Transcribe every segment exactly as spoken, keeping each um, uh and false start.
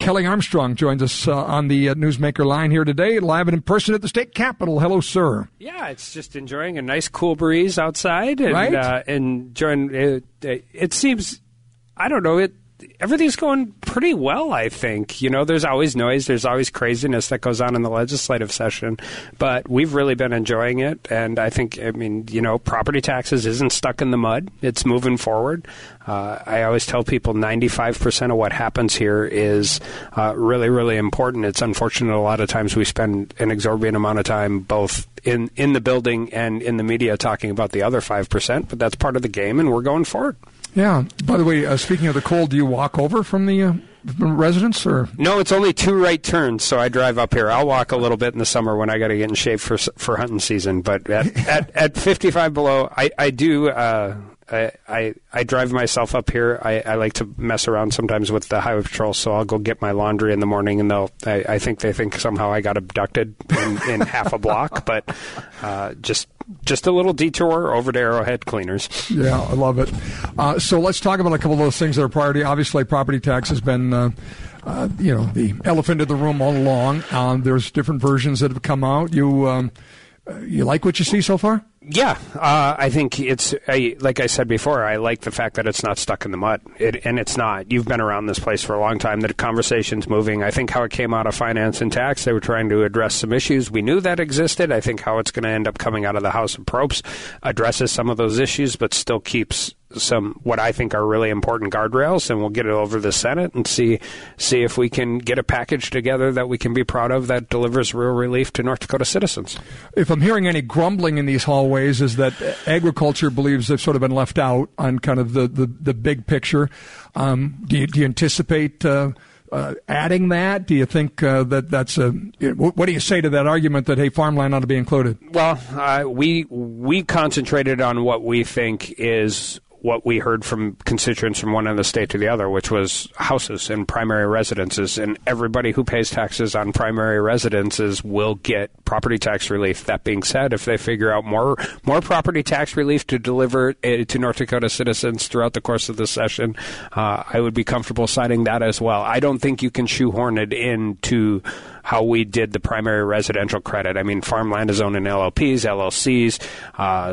Kelly Armstrong joins us uh, on the uh, Newsmaker line here today, live and in person at the state capitol. Hello, sir. Yeah, it's just enjoying a nice cool breeze outside, and right? uh, enjoying it. It seems, I don't know, it. Everything's going pretty well, I think. You know, there's always noise. There's always craziness that goes on in the legislative session. But we've really been enjoying it. And I think, I mean, you know, property taxes isn't stuck in the mud. It's moving forward. Uh, I always tell people ninety-five percent of what happens here is uh, really, really important. It's unfortunate a lot of times we spend an exorbitant amount of time both in, in the building and in the media talking about the other five percent. But that's part of the game, and we're going forward. Yeah. By the way, uh, speaking of the cold, do you walk over from the uh, from residence, or no? It's only two right turns, so I drive up here. I'll walk a little bit in the summer when I got to get in shape for for hunting season. But at at, at fifty-five below, I I do. Uh, I, I I drive myself up here. I, I like to mess around sometimes with the highway patrol, so I'll go get my laundry in the morning, and they'll. I, I think they think somehow I got abducted in, in half a block, but uh, just. Just a little detour over to Arrowhead Cleaners. Yeah, I love it. Uh, so let's talk about a couple of those things that are priority. Obviously, property tax has been, uh, uh, you know, the elephant in the room all along. Um, there's different versions that have come out. You, um, you like what you see so far? Yeah, uh, I think it's, I, like I said before, I like the fact that it's not stuck in the mud, it, and it's not. You've been around this place for a long time. The conversation's moving. I think how it came out of finance and tax, they were trying to address some issues. We knew that existed. I think how it's going to end up coming out of the House of Propes addresses some of those issues, but still keeps some what I think are really important guardrails, and we'll get it over the Senate and see see if we can get a package together that we can be proud of that delivers real relief to North Dakota citizens. If I'm hearing any grumbling in these hallways, is that agriculture believes they've sort of been left out on kind of the, the, the big picture. Um, do, you, do you anticipate uh, uh, adding that? Do you think uh, that that's a you know, – what do you say to that argument that, hey, farmland ought to be included? Well, uh, we we concentrated on what we think is – what we heard from constituents from one end of the state to the other, which was houses and primary residences. And everybody who pays taxes on primary residences will get property tax relief. That being said, if they figure out more more property tax relief to deliver uh, to North Dakota citizens throughout the course of the session, uh, I would be comfortable citing that as well. I don't think you can shoehorn it into how we did the primary residential credit. I mean, farmland is owned in L L Ps, L L Cs, uh,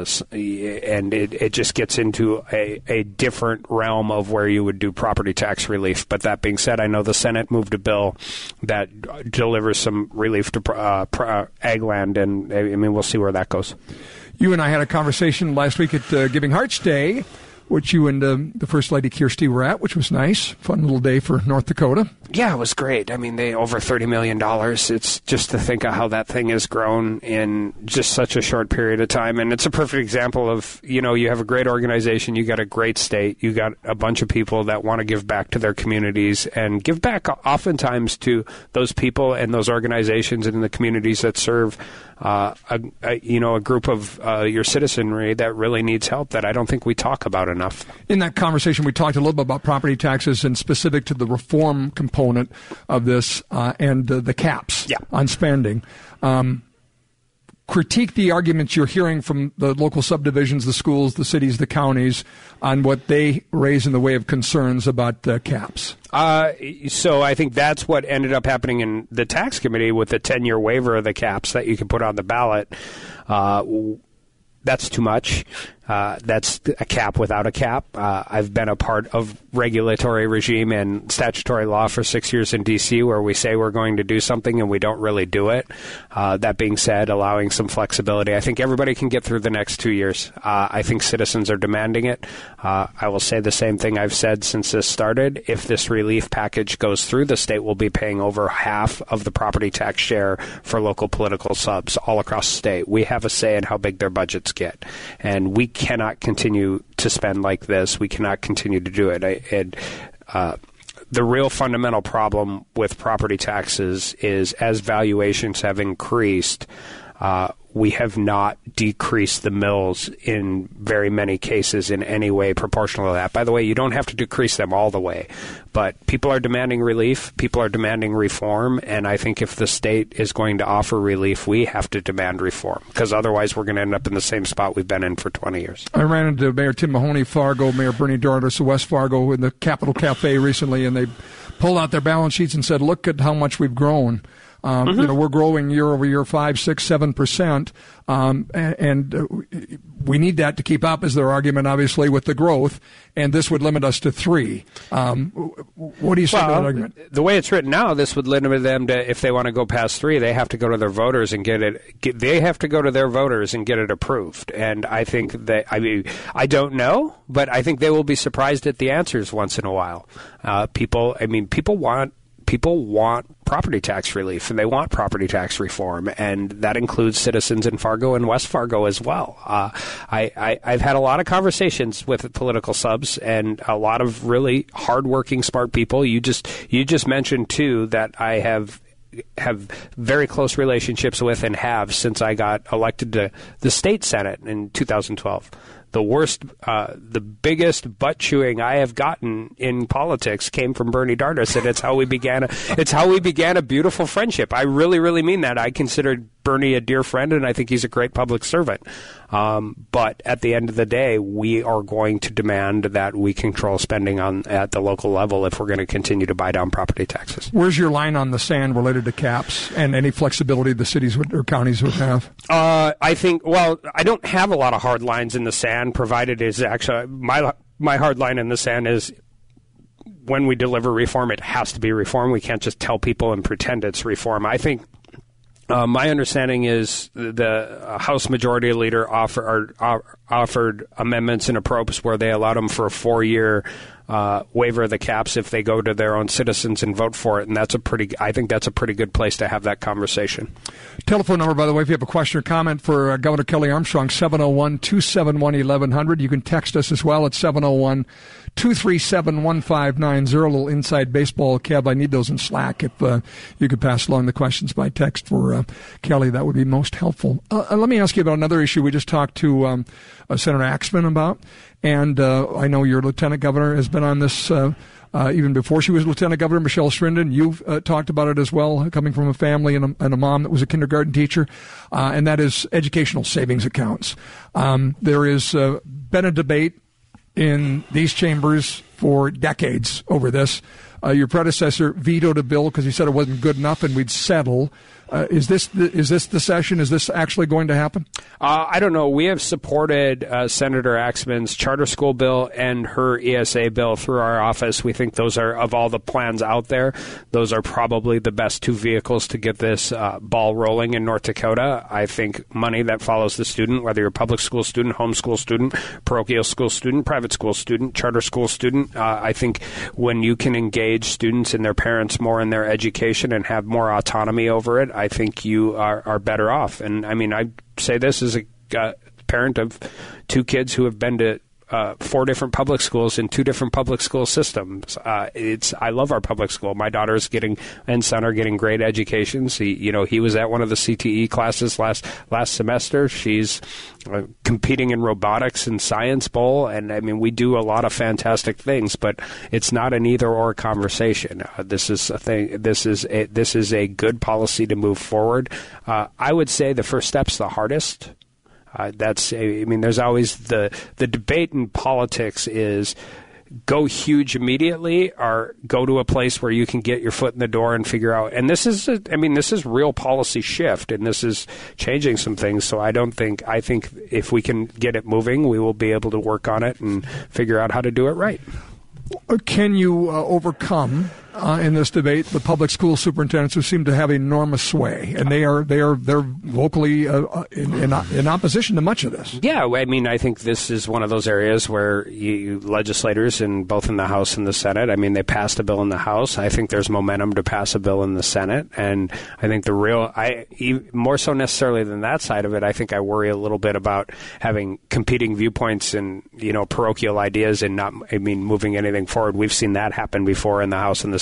and it, it just gets into a, a different realm of where you would do property tax relief. But that being said, I know the Senate moved a bill that delivers some relief to uh, uh, ag land, and I mean, we'll see where that goes. You and I had a conversation last week at uh, Giving Hearts Day, which you and um, the First Lady Kirsty were at, which was nice. Fun little day for North Dakota. Yeah, it was great. I mean, they over thirty million dollars. It's just to think of how that thing has grown in just such a short period of time. And it's a perfect example of, you know, you have a great organization, you got a great state, you got a bunch of people that want to give back to their communities and give back oftentimes to those people and those organizations and the communities that serve uh, a, a, you know, a group of uh, your citizenry that really needs help that I don't think we talk about enough. In that conversation, we talked a little bit about property taxes and specific to the reform component of this uh, and uh, the caps yeah. on spending. Um, critique the arguments you're hearing from the local subdivisions, the schools, the cities, the counties on what they raise in the way of concerns about uh, caps. Uh, so I think that's what ended up happening in the tax committee with the ten-year waiver of the caps that you can put on the ballot. Uh, that's too much. Uh, that's a cap without a cap. Uh, I've been a part of regulatory regime and statutory law for six years in D C where we say we're going to do something and we don't really do it. Uh, that being said, allowing some flexibility. I think everybody can get through the next two years. Uh, I think citizens are demanding it. Uh, I will say the same thing I've said since this started. If this relief package goes through, the state will be paying over half of the property tax share for local political subs all across the state. We have a say in how big their budgets get. And we cannot continue to spend like this. We cannot continue to do it. I, and uh, the real fundamental problem with property taxes is as valuations have increased, Uh, we have not decreased the mills in very many cases in any way proportional to that. By the way, you don't have to decrease them all the way, but people are demanding relief, people are demanding reform, and I think if the state is going to offer relief, we have to demand reform, because otherwise we're going to end up in the same spot we've been in for twenty years. I ran into Mayor Tim Mahoney, Fargo, Mayor Bernie Dardas of West Fargo in the Capitol Cafe recently, and they pulled out their balance sheets and said, look at how much we've grown. Um, mm-hmm. You know, we're growing year over year, five, six, seven percent, um, and, and uh, we need that to keep up. Is their argument, obviously, with the growth, and this would limit us to three. Um, what do you say well, to that argument? The way it's written now, this would limit them to, if they want to go past three, they have to go to their voters and get it. Get, they have to go to their voters and get it approved. And I think that, I mean, I don't know, but I think they will be surprised at the answers once in a while. Uh, people, I mean, people want. People want property tax relief, and they want property tax reform, and that includes citizens in Fargo and West Fargo as well. Uh, I, I, I've had a lot of conversations with political subs and a lot of really hardworking, smart people. You just you just mentioned, too, that I have have very close relationships with and have since I got elected to the state Senate in two thousand twelve. The worst, uh, the biggest butt chewing I have gotten in politics came from Bernie Dardas, and it's how we began. A, it's how we began a beautiful friendship. I really, really mean that. I considered Bernie a dear friend, and I think he's a great public servant. Um, but at the end of the day, we are going to demand that we control spending on at the local level if we're going to continue to buy down property taxes. Where's your line on the sand related to caps and any flexibility the cities would, or counties would have? Uh, I think. Well, I don't have a lot of hard lines in the sand. Provided is actually my my hard line in the sand is when we deliver reform, it has to be reform. We can't just tell people and pretend it's reform. I think. Uh, my understanding is the House Majority Leader offer, or, offered amendments in appropriations where they allowed them for a four-year uh, waiver of the caps if they go to their own citizens and vote for it, and that's a pretty. I think that's a pretty good place to have that conversation. Telephone number, by the way, if you have a question or comment for uh, Governor Kelly Armstrong, seven oh one, two seven one, eleven hundred. You can text us as well at seven oh one, two three seven, one five nine zero. A little inside baseball, Kev. I need those in Slack. If uh, you could pass along the questions by text for uh, Kelly, that would be most helpful. Uh, let me ask you about another issue we just talked to um, uh, Senator Axman about. And uh, I know your lieutenant governor has been on this uh, uh, even before she was lieutenant governor, Michelle Strinden. You've uh, talked about it as well, coming from a family and a, and a mom that was a kindergarten teacher, uh, and that is educational savings accounts. Um, there has uh, been a debate in these chambers for decades over this. Uh, your predecessor vetoed a bill because he said it wasn't good enough and we'd settle. Uh, is this the, is this the session? Is this actually going to happen? Uh, I don't know. We have supported uh, Senator Axman's charter school bill and her E S A bill through our office. We think those are, of all the plans out there, those are probably the best two vehicles to get this uh, ball rolling in North Dakota. I think money that follows the student, whether you're a public school student, homeschool student, parochial school student, private school student, charter school student, uh, I think when you can engage students and their parents more in their education and have more autonomy over it, I think you are, are better off. And I mean, I say this as a uh, parent of two kids who have been to uh, four different public schools in two different public school systems. Uh, it's I love our public school. My daughter's getting and son are getting great educations. He, you know, he was at one of the C T E classes last last semester. She's uh, competing in robotics and science bowl, and I mean, we do a lot of fantastic things. But it's not an either or conversation. Uh, this is a thing. This is a, this is a good policy to move forward. Uh, I would say the first step's the hardest. Uh, that's, I mean, there's always the, the debate in politics is go huge immediately or go to a place where you can get your foot in the door and figure out. And this is, a, I mean, this is real policy shift, and this is changing some things. So I don't think, I think if we can get it moving, we will be able to work on it and figure out how to do it right. Can you uh, overcome uh, in this debate the public school superintendents who seem to have enormous sway, and they are they are they're vocally uh, in, in in opposition to much of this? Yeah, I mean, I think this is one of those areas where you, legislators, in both in the House and the Senate, I mean, they passed a bill in the House. I think there's momentum to pass a bill in the Senate, and I think the real, I more so necessarily than that side of it, I think I worry a little bit about having competing viewpoints and, you know, parochial ideas and not, I mean, moving anything forward. We've seen that happen before in the House and the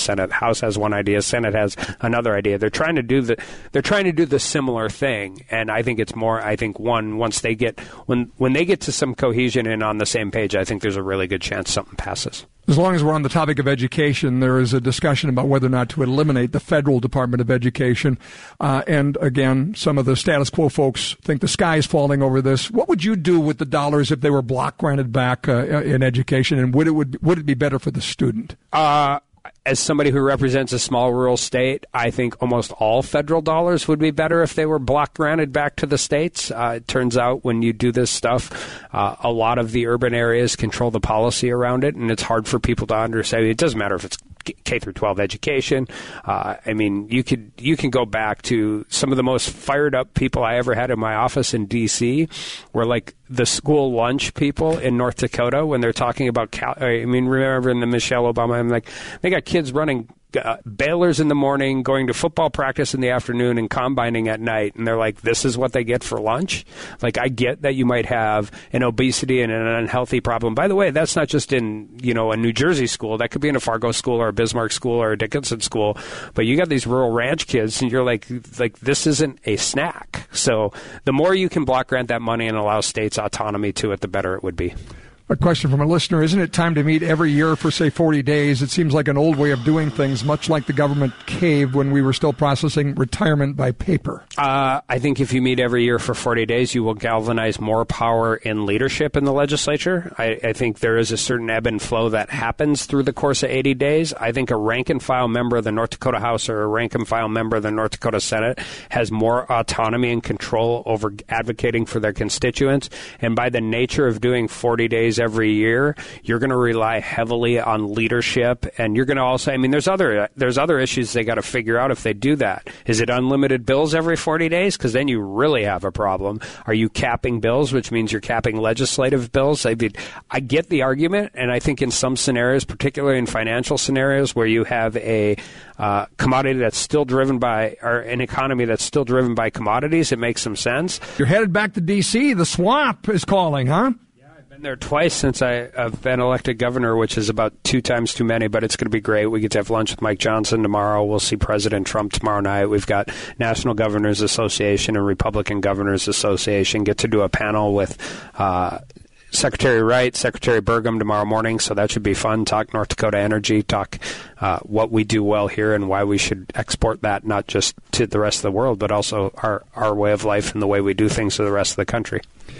Senate. House has one idea, Senate has another idea. They're trying to do the they're trying to do the similar thing, and I think it's more. I think one once they get when when they get to some cohesion and on the same page, I think there's a really good chance something passes. As long as we're on the topic of education, there is a discussion about whether or not to eliminate the federal Department of Education. Uh, and again, some of the status quo folks think the sky is falling over this. What would you do with the dollars if they were block granted back uh, in education? And would it would would it be better for the student? Uh, as somebody who represents a small rural state, I think almost all federal dollars would be better if they were block granted back to the states. Uh, it turns out when you do this stuff, uh, a lot of the urban areas control the policy around it, and it's hard for people to understand. It doesn't matter if it's K through twelve education. Uh, I mean, you could you can go back to some of the most fired up people I ever had in my office in D C were like the school lunch people in North Dakota when they're talking about. Cal- I mean, remember in the Michelle Obama, I'm like, they got kids running uh, bailers in the morning, going to football practice in the afternoon, and combining at night, and they're like, this is what they get for lunch. Like, I get that you might have an obesity and an unhealthy problem. By the way, that's not just in, you know, a New Jersey school. That could be in a Fargo school or a Bismarck school or a Dickinson school. But you got these rural ranch kids, and you're like, like this isn't a snack. So the more you can block grant that money and allow states autonomy to it, the better it would be. A question from a listener, isn't it time to meet every year for, say, forty days? It seems like an old way of doing things, much like the government caved when we were still processing retirement by paper. Uh, I think if you meet every year for forty days, you will galvanize more power in leadership in the legislature. I, I think there is a certain ebb and flow that happens through the course of eighty days. I think a rank-and-file member of the North Dakota House or a rank-and-file member of the North Dakota Senate has more autonomy and control over advocating for their constituents. And by the nature of doing forty days every year, you're going to rely heavily on leadership, and you're going to also, I mean, there's other there's other issues they got to figure out if they do that. Is it unlimited bills every forty days? Because then you really have a problem. Are you capping bills, which means you're capping legislative bills? I mean, I get the argument, and I think in some scenarios, particularly in financial scenarios where you have a uh, commodity that's still driven by, or an economy that's still driven by commodities, it makes some sense. You're headed back to D C. The swamp is calling, huh? Been there twice since I, I've been elected governor, which is about two times too many, but it's going to be great. We get to have lunch with Mike Johnson tomorrow. We'll see President Trump tomorrow night. We've got National Governors Association and Republican Governors Association. Get to do a panel with uh, Secretary Wright, Secretary Burgum tomorrow morning, so that should be fun. Talk North Dakota energy, talk uh, what we do well here and why we should export that not just to the rest of the world, but also our, our way of life and the way we do things to the rest of the country.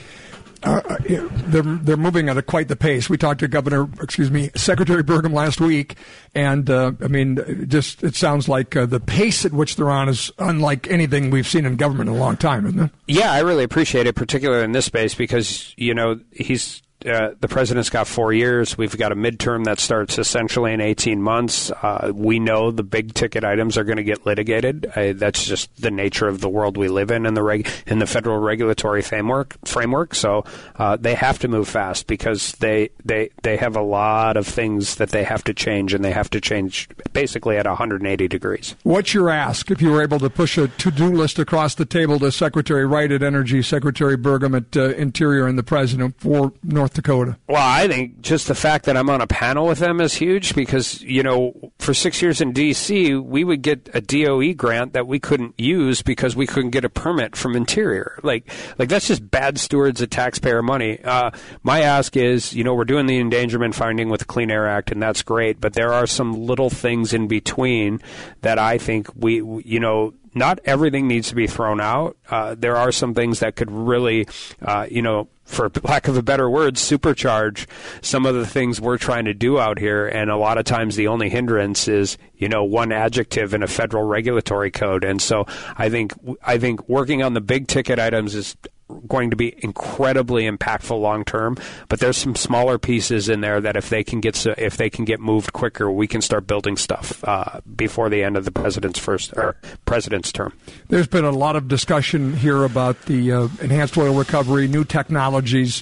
Uh, they're they're moving at a quite the pace. We talked to Governor, excuse me, Secretary Burgum last week, and uh, I mean, just it sounds like uh, the pace at which they're on is unlike anything we've seen in government in a long time, isn't it? Yeah, I really appreciate it, particularly in this space, because you know he's. Uh, the president's got four years. We've got a midterm that starts essentially in eighteen months. Uh, we know the big ticket items are going to get litigated. Uh, that's just the nature of the world we live in in the reg- in the federal regulatory framework. Framework. So uh, they have to move fast because they they they have a lot of things that they have to change, and they have to change basically at one hundred eighty degrees. What's your ask if you were able to push a to-do list across the table to Secretary Wright at Energy, Secretary Burgum at uh, Interior, and the President for North Dakota? Well, I think just the fact that I'm on a panel with them is huge because, you know, for six years in D C, we would get a D O E grant that we couldn't use because we couldn't get a permit from Interior. Like, like that's just bad stewards of taxpayer money. Uh, my ask is, you know, we're doing the endangerment finding with the Clean Air Act, and that's great, but there are some little things in between that I think we, you know, not everything needs to be thrown out. Uh, there are some things that could really, uh, you know, for lack of a better word, supercharge some of the things we're trying to do out here. And a lot of times the only hindrance is, you know, one adjective in a federal regulatory code. And so I think I think working on the big ticket items is going to be incredibly impactful long term, but there's some smaller pieces in there that if they can get if they can get moved quicker, we can start building stuff uh, before the end of the president's first or president's term. There's been a lot of discussion here about the uh, enhanced oil recovery, new technologies.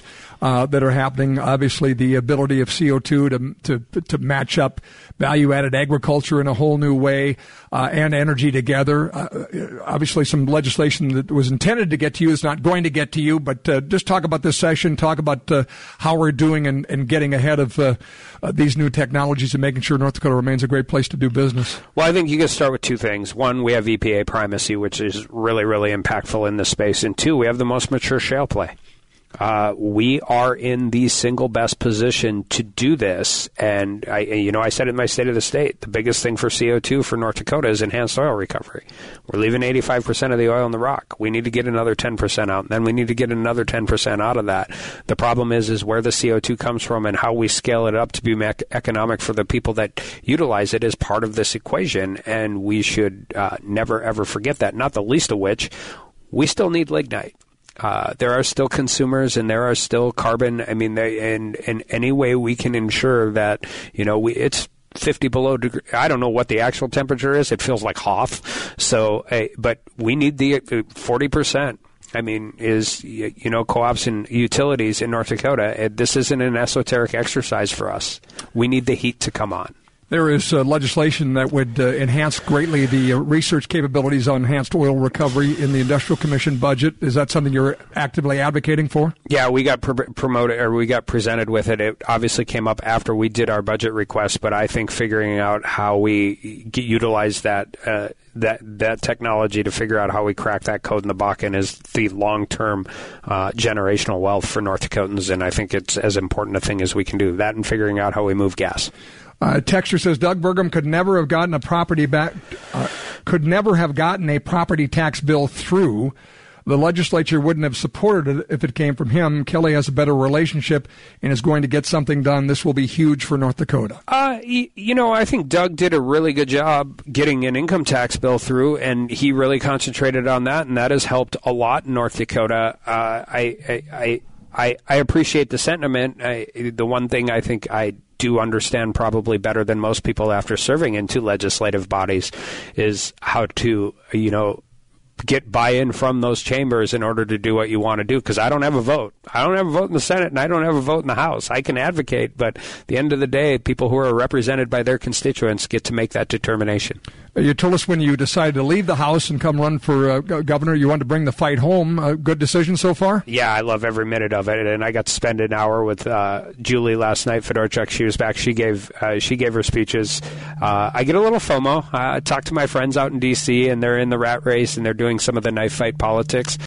uh, that are happening. Obviously, the ability of C O two to to to match up value-added agriculture in a whole new way uh, and energy together. Uh, obviously, some legislation that was intended to get to you is not going to get to you. But uh, just talk about this session. Talk about uh, how we're doing and, and getting ahead of uh, uh, these new technologies and making sure North Dakota remains a great place to do business. Well, I think you can start with two things. One, we have E P A primacy, which is really, really impactful in this space. And two, we have the most mature shale play. Uh, we are in the single best position to do this. And, I, you know, I said in my State of the State, the biggest thing for C O two for North Dakota is enhanced oil recovery. We're leaving eighty-five percent of the oil in the rock. We need to get another ten percent out. And then we need to get another ten percent out of that. The problem is, is where the C O two comes from and how we scale it up to be mec- economic for the people that utilize it is part of this equation. And we should uh, never, ever forget that, not the least of which, we still need lignite. Uh, there are still consumers and there are still carbon. I mean, they, and in any way we can ensure that, you know, we, it's fifty below degree. I don't know what the actual temperature is. It feels like Hoth. So, uh, but we need the uh, forty percent. I mean, is, you know, co-ops and utilities in North Dakota. This isn't an esoteric exercise for us. We need the heat to come on. There is uh, legislation that would uh, enhance greatly the uh, research capabilities on enhanced oil recovery in the Industrial Commission budget. Is that something you're actively advocating for? Yeah, we got pr- promoted, or we got presented with it. It obviously came up after we did our budget request, but I think figuring out how we get, utilize that uh, that that technology to figure out how we crack that code in the Bakken is the long-term uh, generational wealth for North Dakotans, and I think it's as important a thing as we can do. That and figuring out how we move gas. Uh, Texture says Doug Burgum could never have gotten a property back, uh, could never have gotten a property tax bill through. The legislature wouldn't have supported it if it came from him. Kelly has a better relationship and is going to get something done. This will be huge for North Dakota. Uh, you, you know, I think Doug did a really good job getting an income tax bill through, and he really concentrated on that, and that has helped a lot in North Dakota. Uh, I, I, I, I, I appreciate the sentiment. I, the one thing I think I do understand probably better than most people after serving in two legislative bodies is how to, you know, get buy-in from those chambers in order to do what you want to do, because I don't have a vote. I don't have a vote in the Senate, and I don't have a vote in the House. I can advocate, but at the end of the day, people who are represented by their constituents get to make that determination. You told us when you decided to leave the House and come run for uh, governor, you wanted to bring the fight home. A good decision so far? Yeah, I love every minute of it, and I got to spend an hour with uh, Julie last night. Fedorchuk, she was back. She gave uh, she gave her speeches. Uh, I get a little FOMO. I talk to my friends out in D C, and they're in the rat race, and they're doing some of the knife fight politics.